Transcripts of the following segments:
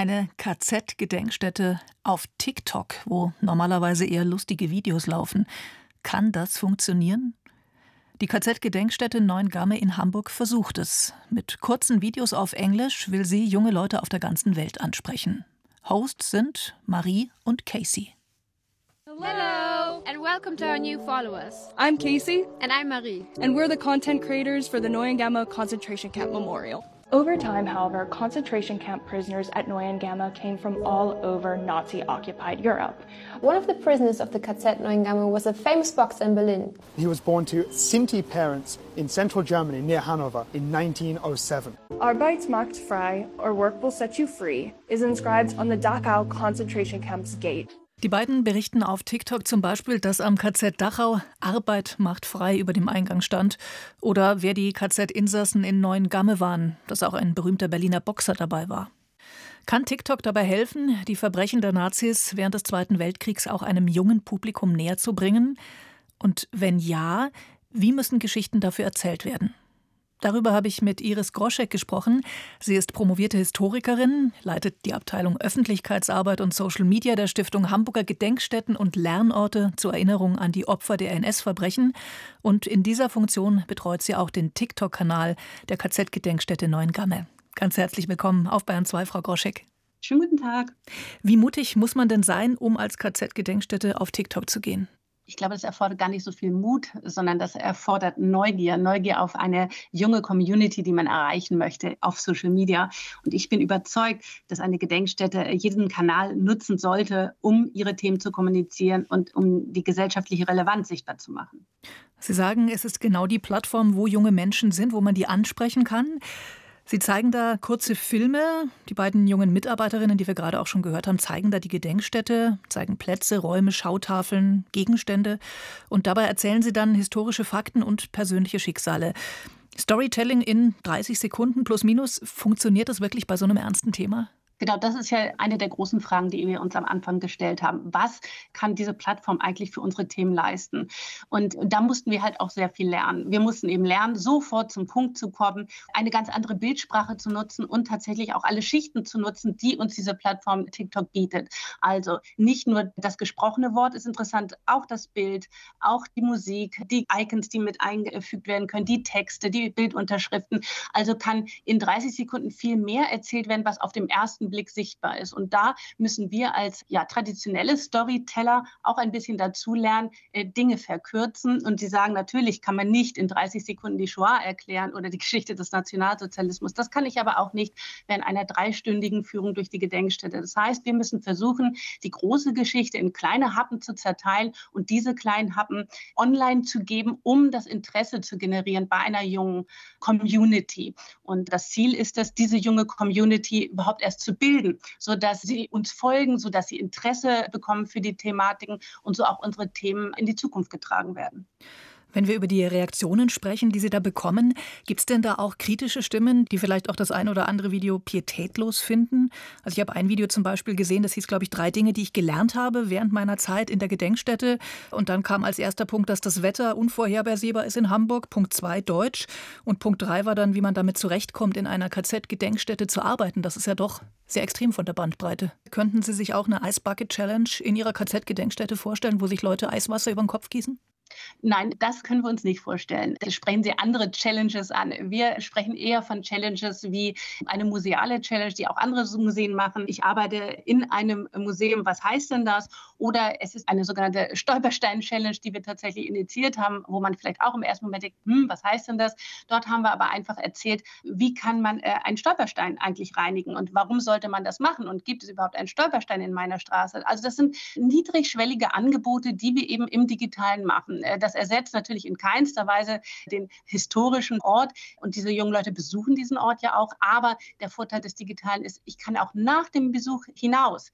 Eine KZ-Gedenkstätte auf TikTok, wo normalerweise eher lustige Videos laufen. Kann das funktionieren? Die KZ-Gedenkstätte Neuengamme in Hamburg versucht es. Mit kurzen Videos auf Englisch will sie junge Leute auf der ganzen Welt ansprechen. Hosts sind Marie und Casey. Hello and welcome to our new followers. I'm Casey. And I'm Marie. And we're the content creators for the Neuengamme Concentration Camp Memorial. Over time, however, concentration camp prisoners at Neuengamme came from all over Nazi-occupied Europe. One of the prisoners of the KZ Neuengamme was a famous boxer in Berlin. He was born to Sinti parents in central Germany near Hanover in 1907. Arbeitsmarktfrei, or work will set you free, is inscribed on the Dachau concentration camp's gate. Die beiden berichten auf TikTok zum Beispiel, dass am KZ Dachau Arbeit macht frei über dem Eingang stand. Oder wer die KZ-Insassen in Neuengamme waren, dass auch ein berühmter Berliner Boxer dabei war. Kann TikTok dabei helfen, die Verbrechen der Nazis während des Zweiten Weltkriegs auch einem jungen Publikum näher zu bringen? Und wenn ja, wie müssen Geschichten dafür erzählt werden? Darüber habe ich mit Iris Groschek gesprochen. Sie ist promovierte Historikerin, leitet die Abteilung Öffentlichkeitsarbeit und Social Media der Stiftung Hamburger Gedenkstätten und Lernorte zur Erinnerung an die Opfer der NS-Verbrechen. Und in dieser Funktion betreut sie auch den TikTok-Kanal der KZ-Gedenkstätte Neuengamme. Ganz herzlich willkommen auf Bayern 2, Frau Groschek. Schönen guten Tag. Wie mutig muss man denn sein, um als KZ-Gedenkstätte auf TikTok zu gehen? Ich glaube, das erfordert gar nicht so viel Mut, sondern das erfordert Neugier auf eine junge Community, die man erreichen möchte auf Social Media. Und ich bin überzeugt, dass eine Gedenkstätte jeden Kanal nutzen sollte, um ihre Themen zu kommunizieren und um die gesellschaftliche Relevanz sichtbar zu machen. Sie sagen, es ist genau die Plattform, wo junge Menschen sind, wo man die ansprechen kann. Sie zeigen da kurze Filme. Die beiden jungen Mitarbeiterinnen, die wir gerade auch schon gehört haben, zeigen da die Gedenkstätte, zeigen Plätze, Räume, Schautafeln, Gegenstände. Und dabei erzählen sie dann historische Fakten und persönliche Schicksale. Storytelling in 30 Sekunden plus minus. Funktioniert das wirklich bei so einem ernsten Thema? Genau, das ist ja eine der großen Fragen, die wir uns am Anfang gestellt haben. Was kann diese Plattform eigentlich für unsere Themen leisten? Und da mussten wir halt auch sehr viel lernen. Wir mussten eben lernen, sofort zum Punkt zu kommen, eine ganz andere Bildsprache zu nutzen und tatsächlich auch alle Schichten zu nutzen, die uns diese Plattform TikTok bietet. Also nicht nur das gesprochene Wort ist interessant, auch das Bild, auch die Musik, die Icons, die mit eingefügt werden können, die Texte, die Bildunterschriften. Also kann in 30 Sekunden viel mehr erzählt werden, was auf dem ersten Blick sichtbar ist. Und da müssen wir als traditionelle Storyteller auch ein bisschen dazu lernen, Dinge verkürzen. Und Sie sagen, natürlich kann man nicht in 30 Sekunden die Shoah erklären oder die Geschichte des Nationalsozialismus. Das kann ich aber auch nicht während einer 3-stündigen Führung durch die Gedenkstätte. Das heißt, wir müssen versuchen, die große Geschichte in kleine Happen zu zerteilen und diese kleinen Happen online zu geben, um das Interesse zu generieren bei einer jungen Community. Und das Ziel ist es, diese junge Community überhaupt erst zu bilden, sodass sie uns folgen, sodass sie Interesse bekommen für die Thematiken und so auch unsere Themen in die Zukunft getragen werden. Wenn wir über die Reaktionen sprechen, die Sie da bekommen, gibt es denn da auch kritische Stimmen, die vielleicht auch das ein oder andere Video pietätlos finden? Also ich habe ein Video zum Beispiel gesehen, das hieß, glaube ich, 3 Dinge, die ich gelernt habe während meiner Zeit in der Gedenkstätte. Und dann kam als erster Punkt, dass das Wetter unvorhersehbar ist in Hamburg. Punkt 2 Deutsch. Und Punkt 3 war dann, wie man damit zurechtkommt, in einer KZ-Gedenkstätte zu arbeiten. Das ist ja doch sehr extrem von der Bandbreite. Könnten Sie sich auch eine Ice Bucket Challenge in Ihrer KZ-Gedenkstätte vorstellen, wo sich Leute Eiswasser über den Kopf gießen? Nein, das können wir uns nicht vorstellen. Sprechen Sie andere Challenges an. Wir sprechen eher von Challenges wie eine museale Challenge, die auch andere Museen machen. Ich arbeite in einem Museum. Was heißt denn das? Oder es ist eine sogenannte Stolperstein-Challenge, die wir tatsächlich initiiert haben, wo man vielleicht auch im ersten Moment denkt, was heißt denn das? Dort haben wir aber einfach erzählt, wie kann man einen Stolperstein eigentlich reinigen und warum sollte man das machen und gibt es überhaupt einen Stolperstein in meiner Straße? Also das sind niedrigschwellige Angebote, die wir eben im Digitalen machen. Das ersetzt natürlich in keinster Weise den historischen Ort. Und diese jungen Leute besuchen diesen Ort ja auch. Aber der Vorteil des Digitalen ist, ich kann auch nach dem Besuch hinaus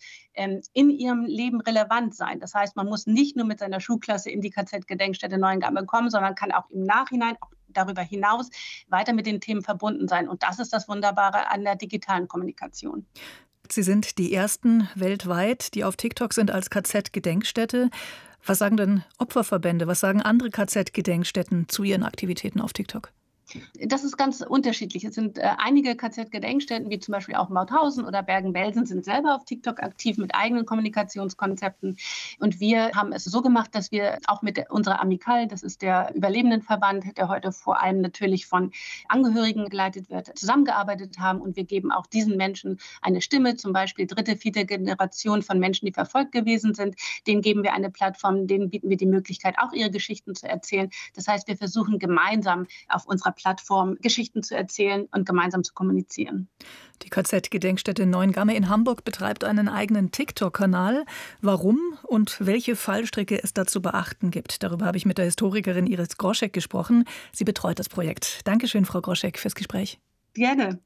in ihrem Leben relevant sein. Das heißt, man muss nicht nur mit seiner Schulklasse in die KZ-Gedenkstätte Neuengamme kommen, sondern kann auch im Nachhinein, auch darüber hinaus, weiter mit den Themen verbunden sein. Und das ist das Wunderbare an der digitalen Kommunikation. Sie sind die ersten weltweit, die auf TikTok sind als KZ-Gedenkstätte. Was sagen denn Opferverbände, was sagen andere KZ-Gedenkstätten zu ihren Aktivitäten auf TikTok? Das ist ganz unterschiedlich. Es sind einige KZ-Gedenkstätten, wie zum Beispiel auch Mauthausen oder Bergen-Belsen, sind selber auf TikTok aktiv mit eigenen Kommunikationskonzepten. Und wir haben es so gemacht, dass wir auch mit unserer Amical, das ist der Überlebendenverband, der heute vor allem natürlich von Angehörigen geleitet wird, zusammengearbeitet haben. Und wir geben auch diesen Menschen eine Stimme, zum Beispiel 3., 4. Generation von Menschen, die verfolgt gewesen sind. Denen geben wir eine Plattform, denen bieten wir die Möglichkeit, auch ihre Geschichten zu erzählen. Das heißt, wir versuchen gemeinsam auf unserer Plattform Geschichten zu erzählen und gemeinsam zu kommunizieren. Die KZ-Gedenkstätte Neuengamme in Hamburg betreibt einen eigenen TikTok-Kanal. Warum und welche Fallstricke es da zu beachten gibt, darüber habe ich mit der Historikerin Iris Groschek gesprochen. Sie betreut das Projekt. Dankeschön, Frau Groschek, fürs Gespräch. Gerne.